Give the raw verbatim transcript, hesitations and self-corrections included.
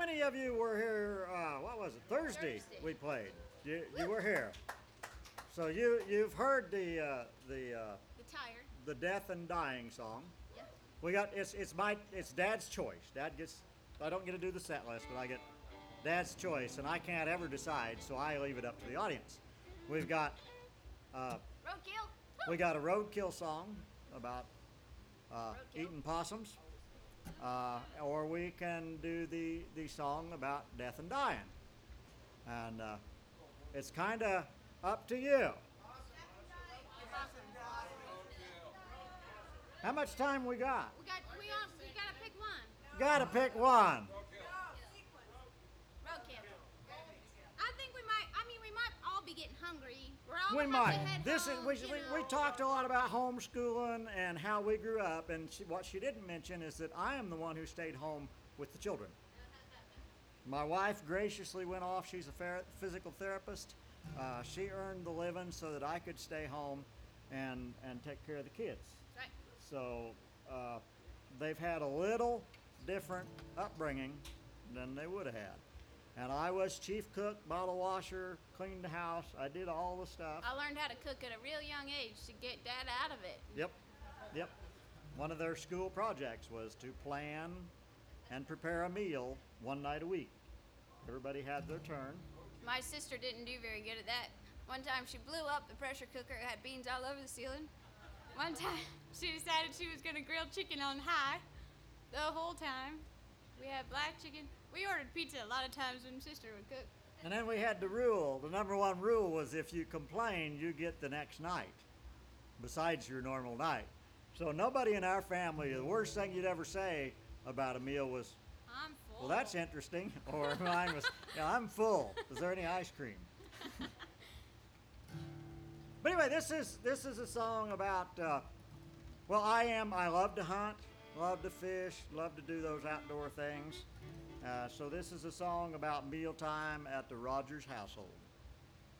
many of you were here? Uh, what was it? Thursday, Thursday. we played. You, you were here, so you you've heard the uh, the uh, The tired. the death and dying song. Yeah. We got it's it's my it's Dad's choice. Dad gets I don't get to do the set list, but I get Dad's choice, and I can't ever decide, so I leave it up to the audience. We've got uh, Roadkill. we got a roadkill song about uh, Roadkill. eating possums, uh, or we can do the the song about death and dying, and uh, it's kind of up to you. How much time we got? We got we on we gotta pick one. Gotta pick one. Roadkill. I think we might. I mean, we might all be getting hungry. We're all We gonna have might. to head This is home, we, you we, know. we talked a lot about homeschooling and how we grew up, and she, what she didn't mention is that I am the one who stayed home with the children. My wife graciously went off. She's a fer- physical therapist. Uh, she earned the living so that I could stay home and and take care of the kids. Right. So uh, they've had a little different upbringing than they would have had. And I was chief cook, bottle washer, cleaned the house. I did all the stuff. I learned how to cook at a real young age to get Dad out of it. Yep, yep. One of their school projects was to plan and prepare a meal one night a week. Everybody had their turn. My sister didn't do very good at that. One time she blew up the pressure cooker, it had beans all over the ceiling. One time she decided she was gonna grill chicken on high the whole time. We had black chicken. We ordered pizza a lot of times when sister would cook. And then we had the rule. The number one rule was if you complain, you get the next night, besides your normal night. So nobody in our family, the worst thing you'd ever say about a meal was, I'm full. well, that's interesting. Or mine was, yeah, I'm full. Is there any ice cream? But anyway, this is this is a song about. Uh, well, I am. I love to hunt, love to fish, love to do those outdoor things. Uh, so this is a song about mealtime at the Rogers household.